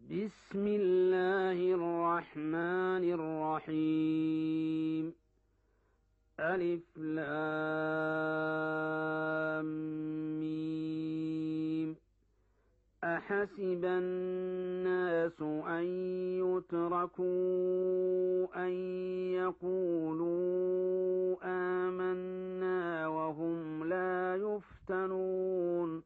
بسم الله الرحمن الرحيم. ألف لام ميم. أحسب الناس أن يتركوا أن يقولوا آمنا وهم لا يفتنون.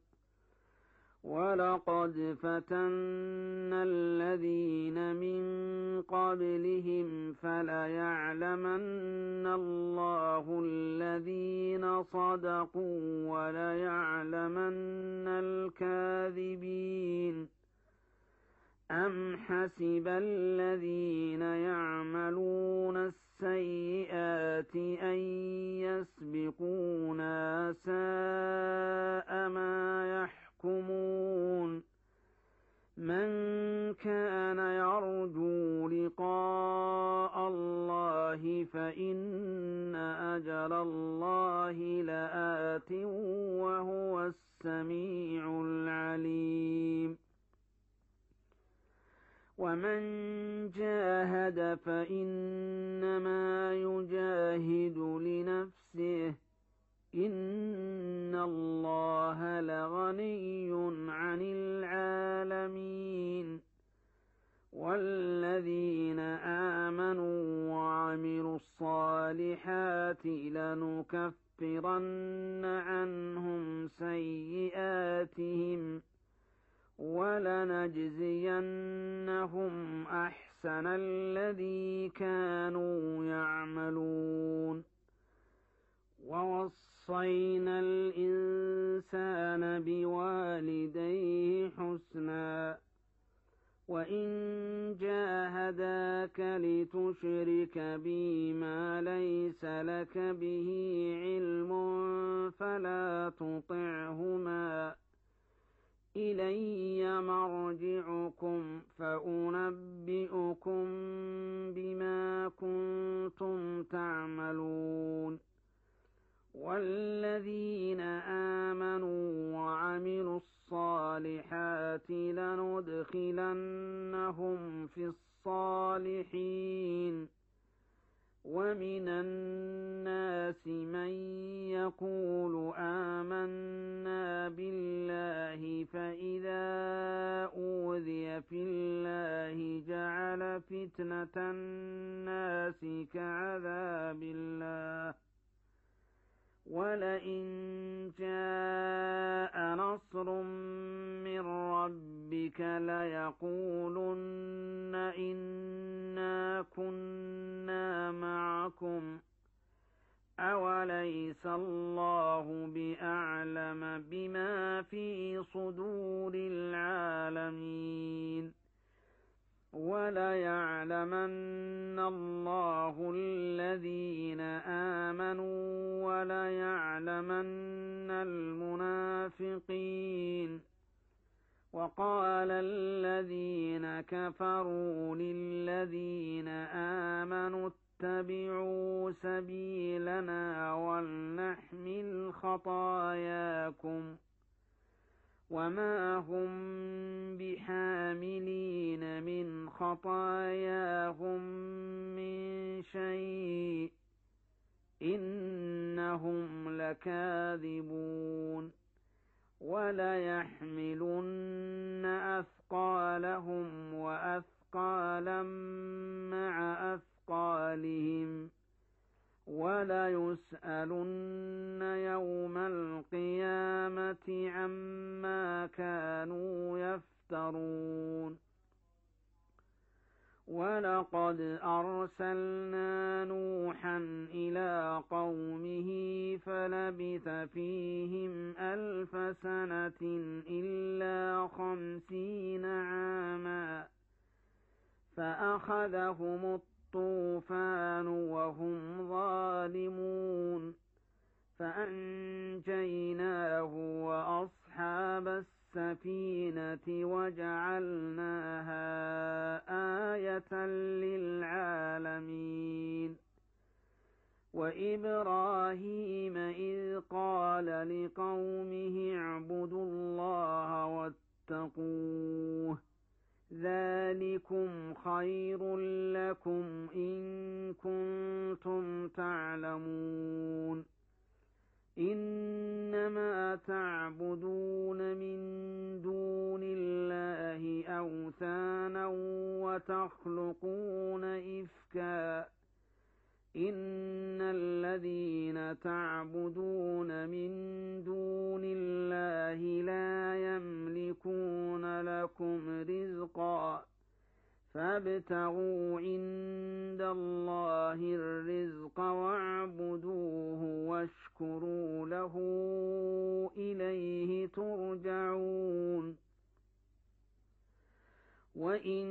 ولقد فتنا الذين من قبلهم فليعلمن الله الذين صدقوا وليعلمن الكاذبين. أم حسب الذين يعملون السيئات أن يسبقونا ساء ما يحكمون. من كان يرجو لقاء الله فإن أجل الله لآت وهو السميع العليم. ومن جاهد فإنما يجاهد لنفسه إن الله لغني عن العالمين. والذين آمنوا وعملوا الصالحات لنكفرن عنهم سيئاتهم ولنجزينهم أحسن الذي كانوا يعملون. ووصينا الإنسان بوالديه حسنا وإن جاهداك لتشرك بي ما ليس لك به علم فلا تطعهما إلي مرجعكم فأنبئكم بما كنتم تعملون. والذين آمنوا وعملوا الصالحات لندخلنهم في الصالحين. ومن الناس من يقول آمنا بالله فإذا أوذي في الله جعل فتنة الناس كعذاب الله. ولئن جاء نصر من ربك ليقولن إنا كنا معكم أوليس الله بأعلم بما في صدور العالمين. وليعلمن الله الذين آمنوا وليعلمن المنافقين. وقال الذين كفروا للذين آمنوا اتبعوا سبيلنا ولنحمل خطاياكم وما هم بحاملين من خطاياهم من شيء إنهم لكاذبون. وليحملن أثقالهم وأثقالا مع أثقالهم وليسألن يوم القيامة عما كانوا يفترون. ولقد أرسلنا نوحا إلى قومه فلبث فيهم 1000 سنة إلا 50 عاما فأخذهم الطوفان وهم ظالمون فأنجيناه وأصحاب السفينة وجعلناها آية للعالمين. وإبراهيم إذ قال لقومه اعبدوا الله واتقوه ذلك ذلكم خير لكم إن كنتم تعلمون إنما تعبدون من دون الله أوثانا وتخلقون إفكا إن الذين تعبدون من دون الله لا يملكون لكم رزقا فابتغوا عند الله الرزق واعبدوه واشكروا له إليه ترجعون وإن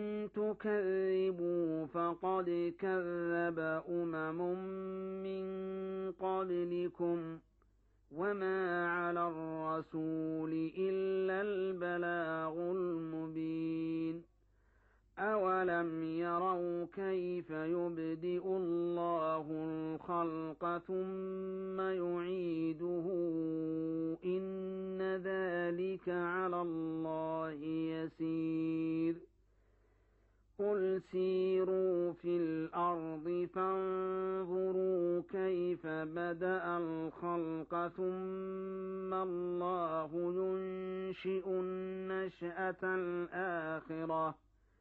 تكذبوا فقد كذب من قبلكم وما على الرسول إلا البلاغ المبين أولم يروا كيف يبدئ الله الخلق ثم يعيده إن ذلك على الله يسير قل سيروا في الأرض فانظروا كيف بدأ الخلق ثم الله ينشئ النشأة الآخرة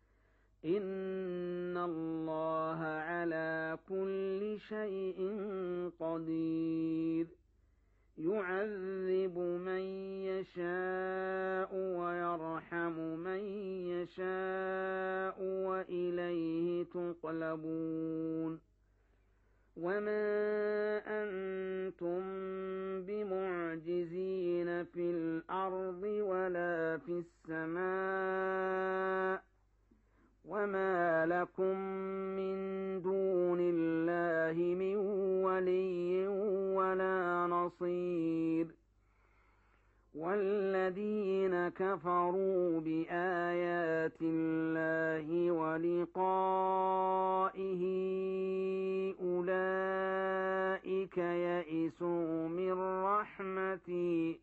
إن الله على كل شيء قدير يعذب من يشاء ويرحم من يشاء وإليه تقلبون وما أنتم بمعجزين في الأرض ولا في السماء وما لكم من دون الله من ولي ولا نصير والذين كفروا بآيات الله ولقائه أولئك يئسوا من رحمتي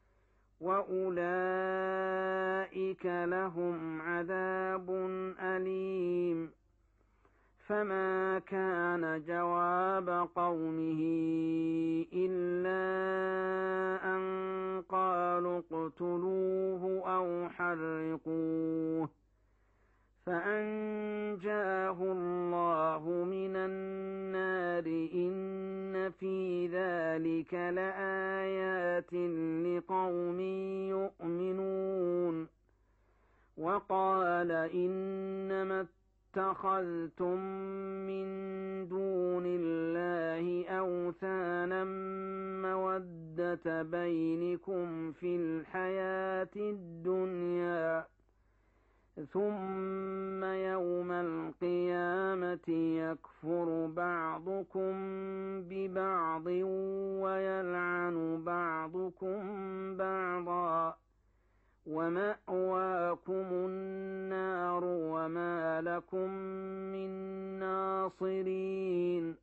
وأولئك لهم عذاب أليم فما كان جواب قومه إلا أن قالوا اقتلوه أو حرقوه فأنجاه الله من النار إن في ذلك لآيات لقوم يؤمنون وقال إنما اتخذتم من دون الله أوثانا مودة بينكم في الحياة الدنيا ثم يوم القيامة يكفر بعضكم ببعض ويلعن بعضكم بعضا ومأواكم النار وما لكم من ناصرين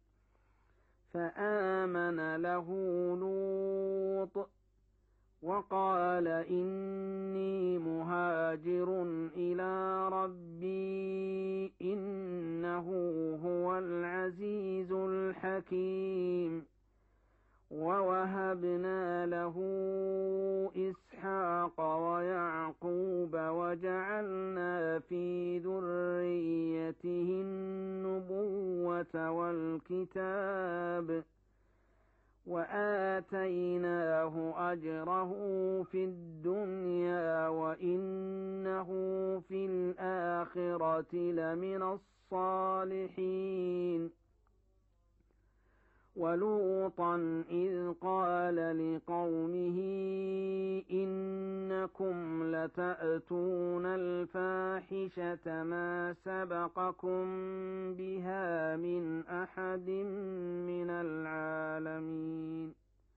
فآمن له لوط وقال إني مهاجر إلى ربي إنه هو العزيز الحكيم ووهبنا له إسحاق ويعقوب وجعلنا في ذريته النبوة والكتاب وآتيناه أجره في الدنيا وإنه في الآخرة لمن الصالحين ولوطا إذ قال لقومه إنكم لتأتون الفاحشة ما سبقكم بها من أحد من العالمين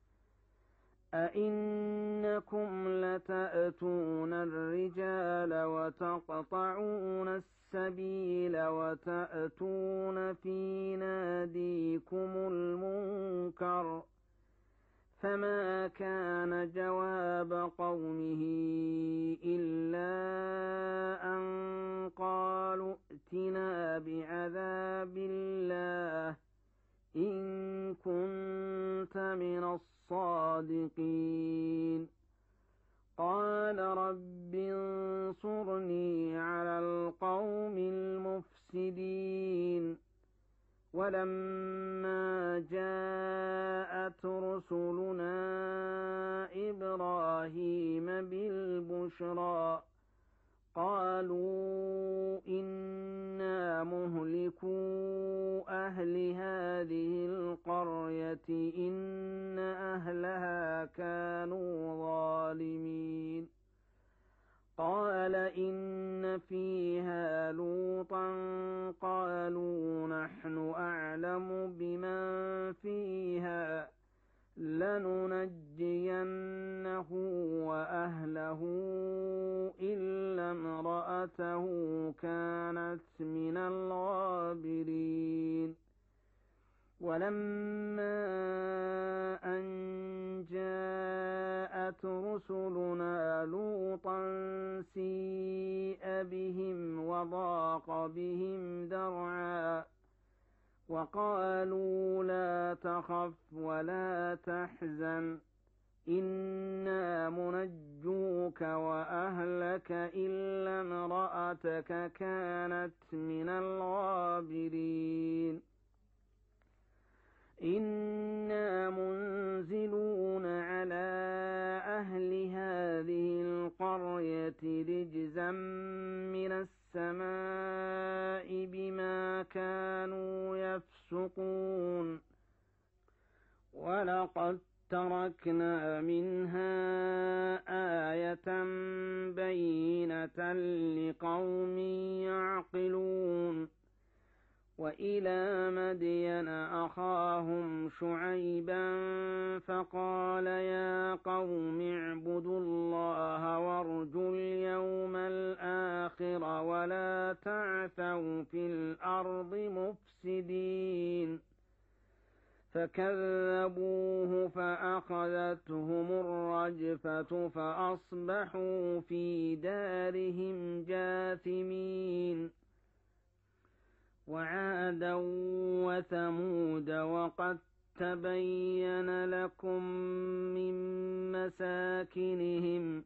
أئنكم لتأتون الرجال وتقطعون السبيل وتأتون في ناديكم المنكر فما كان جواب قومه إلا أن قال ولما جاءت رسلنا إبراهيم بالبشرى قالوا إنا مهلكو أهل هذه القرية إن أهلها كانوا ظالمين قال إن فيها لوطا قالوا نحن أعلم بمن فيها لننجينه وأهله إلا امرأته كانت من الغابرين ولما أن جاءت رسلنا لوطا سيء بهم وضاق بهم ذرعا وقالوا لا تخف ولا تحزن إنا منجوك وأهلك إلا امرأتك كانت من الغابرين إنا منزلون على أهل هذه القرية رجزا من السماء بما كانوا يفسقون ولقد تركنا منها آية بينة لقوم يعقلون وإلى مدين أخاهم شعيبا فقال يا قوم اعبدوا الله وارجوا اليوم الآخر ولا تعثوا في الأرض مفسدين فكذبوه فأخذتهم الرجفة فأصبحوا في دارهم جاثمين وعادا وثمود وقد تبين لكم من مساكنهم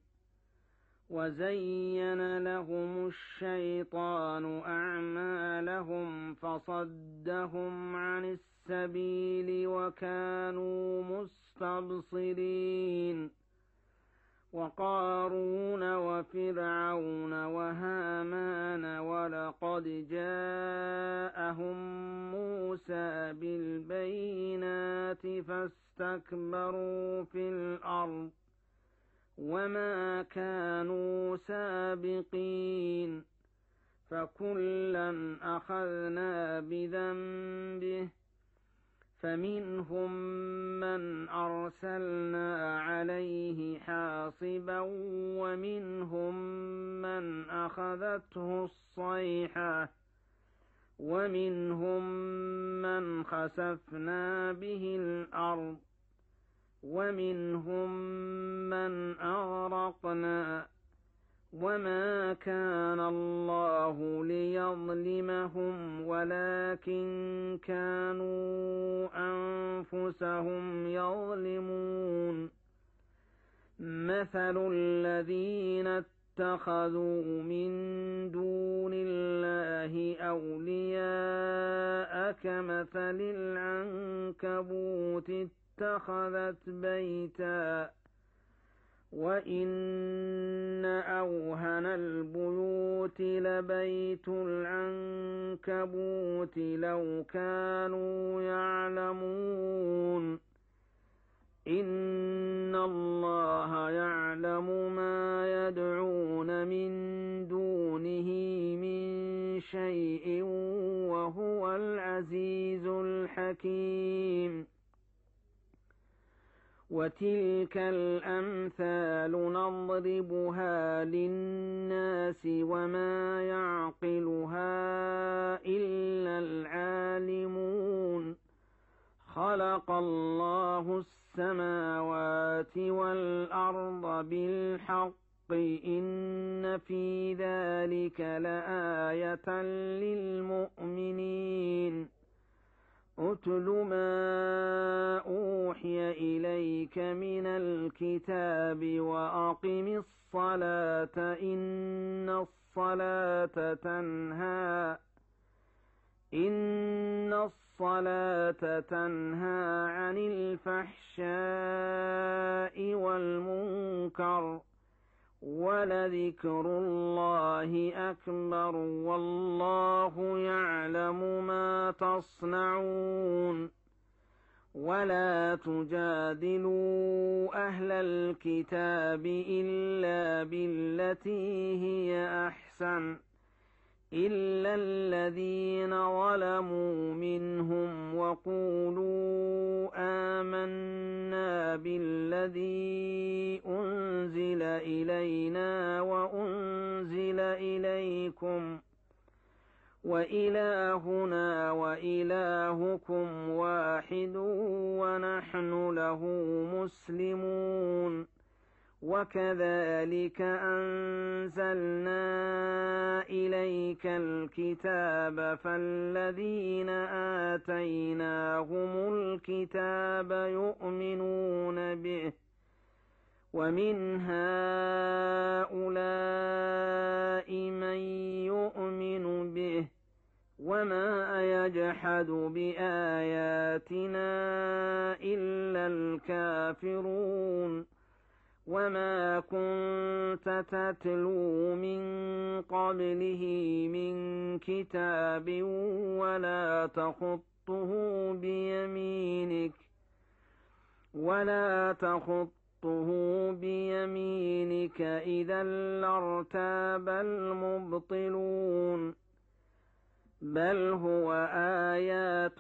وزين لهم الشيطان أعمالهم فصدهم عن السبيل وكانوا مستبصرين وقارون وفرعون وهامان ولقد جاءهم موسى بالبينات فاستكبروا في الأرض وما كانوا سابقين فكلا أخذنا بذنبه فمنهم من أرسلنا عليه حاصبا ومنهم من أخذته الصيحة ومنهم من خسفنا به الأرض ومنهم من أغرقنا وما كان الله ليظلمهم ولكن كانوا أنفسهم يظلمون مثل الذين اتخذوا من دون الله أولياء كمثل العنكبوت اتخذت بيتا وإن أوهن البيوت لبيت العنكبوت لو كانوا يعلمون إن الله يعلم ما يدعون من دونه من شيء وهو العزيز الحكيم وتلك الأمثال نضربها للناس وما يعقلها إلا العالمون خلق الله السماوات والأرض بالحق إن في ذلك لآية للمؤمنين أتل ما أوحي إليك من الكتاب وأقم الصلاة إن الصلاة تنهى عن الفحشاء والمنكر ولذكر الله أكبر والله يعلم ما تصنعون ولا تجادلوا أهل الكتاب إلا بالتي هي أحسن إلا الذين ظلموا منهم وقولوا آمنا بالذي أنزل إلينا وأنزل إليكم وإلهنا وإلهكم واحد ونحن له مسلمون وكذلك أنزلنا إليك الكتاب فالذين آتيناهم الكتاب يؤمنون به ومن هؤلاء من يؤمن به وما يجحد بآياتنا إلا الكافرون وما كنت تتلو من قبله من كتاب ولا تخطه بيمينك إذا لارتاب المبطلون بل هو آيات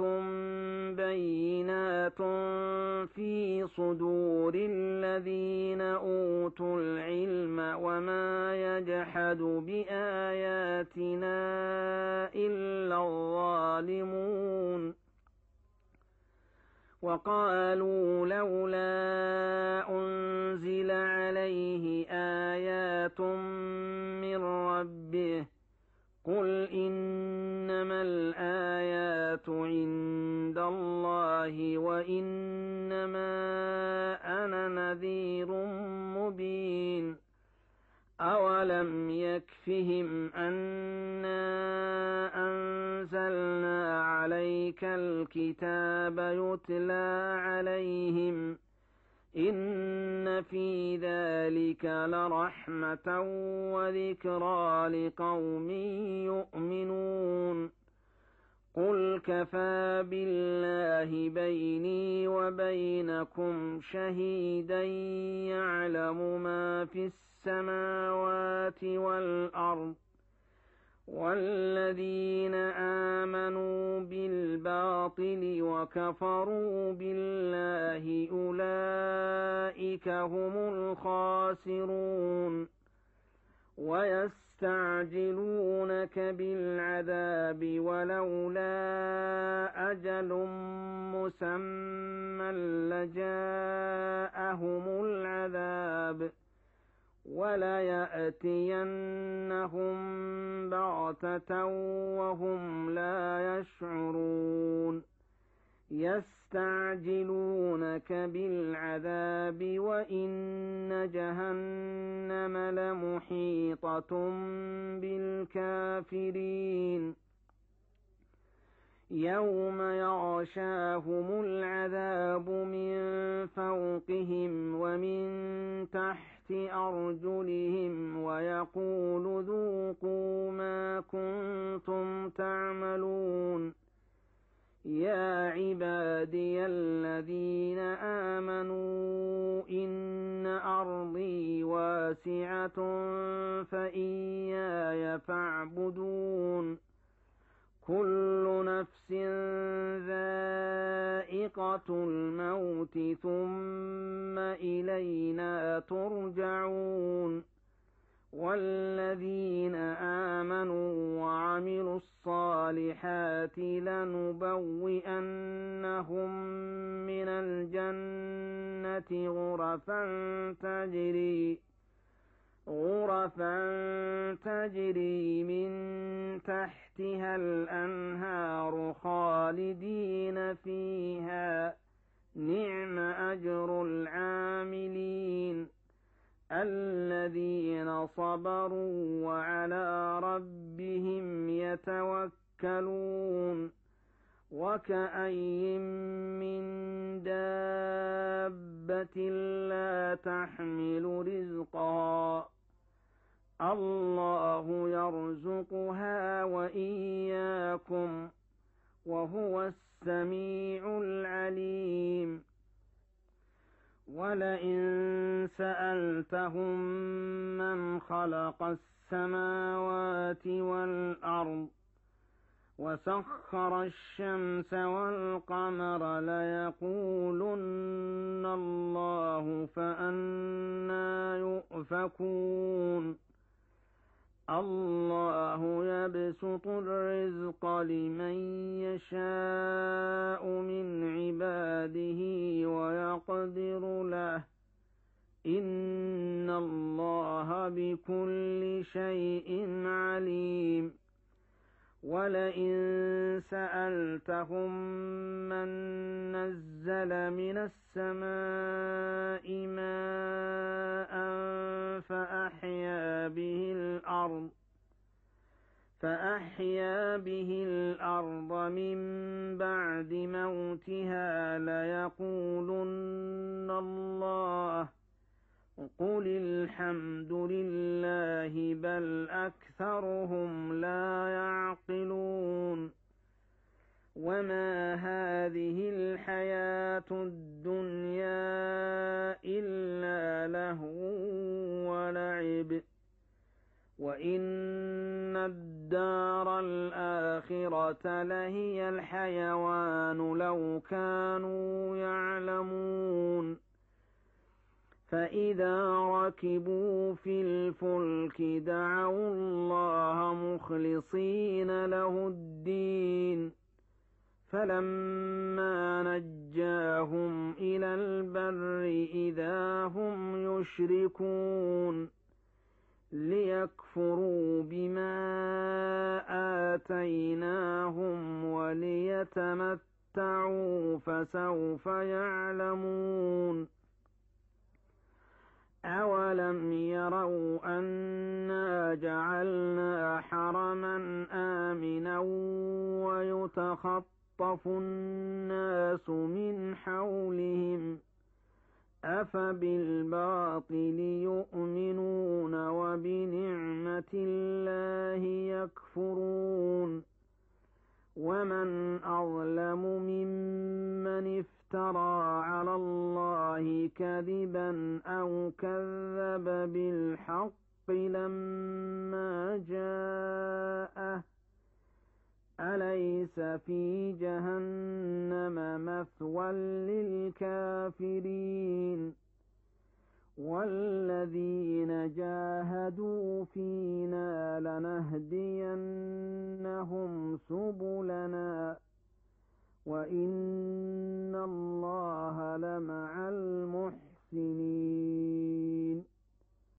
بينات في صدور الذين أوتوا العلم وما يجحد بآياتنا إلا الظالمون وقالوا لولا أنزل عليه آيات من ربه قل إنما الآيات عند الله وإنما أنا نذير مبين أولم يكفهم أنا أنزلنا عليك الكتاب يتلى عليهم إن في ذلك لرحمة وذكرى لقوم يؤمنون قل كفى بالله بيني وبينكم شهيدا يعلم ما في السماوات والأرض والذين آمنوا بالباطل وكفروا بالله أولئك هم الخاسرون ويستعجلونك بالعذاب ولولا أجل مسمى لجاءهم العذاب وليأتينهم بغتة وهم لا يشعرون يستعجلونك بالعذاب وإن جهنم لمحيطة بالكافرين يوم يغشاهم العذاب من فوقهم ومن تحت أرجلهم ويقول ذوقوا ما كنتم تعملون يا عبادي الذين آمنوا إن أرضي واسعة فإياي فاعبدون كل نفس ذائقة الموت ثم إلينا ترجعون والذين آمنوا وعملوا الصالحات لنبوئنهم من الجنة غرفا تجري من تحتها الأنهار خالدين فيها نعم أجر العاملين الذين صبروا وعلى ربهم يتوكلون وكأي من دابة لا تحمل رزقها الله يرزقها وإياكم وهو السميع العليم ولئن سألتهم من خلق السماوات والأرض وسخر الشمس والقمر ليقولن الله فأنى يؤفكون الله يبسط الرزق لمن يشاء من عباده ويقدر له إن الله بكل شيء عليم ولئن سألتهم من نزل من السماء ماء فأحيا به الأرض من بعد موتها ليقولن الله قل الحمد لله بل أكثرهم لا يعقلون وما هذه الحياة الدنيا إلا لهو ولعب وإن الدار الآخرة لهي الحيوان لو كانوا يعلمون فإذا ركبوا في الفلك دعوا الله مخلصين له الدين فلما نجاهم إلى البر إذا هم يشركون ليكفروا بما آتيناهم وليتمتعوا فسوف يعلمون أولم يروا أنا جعلنا حرما آمنا ويتخطف الناس من حولهم أفبالباطل يؤمنون وبنعمة الله يكفرون ومن أظلم ممن افترى على الله كذبا أو كذب بالحق لما جاءه أليس في جهنم مثوى للكافرين والذين جاهدوا فينا لنهدينهم سبلنا وإن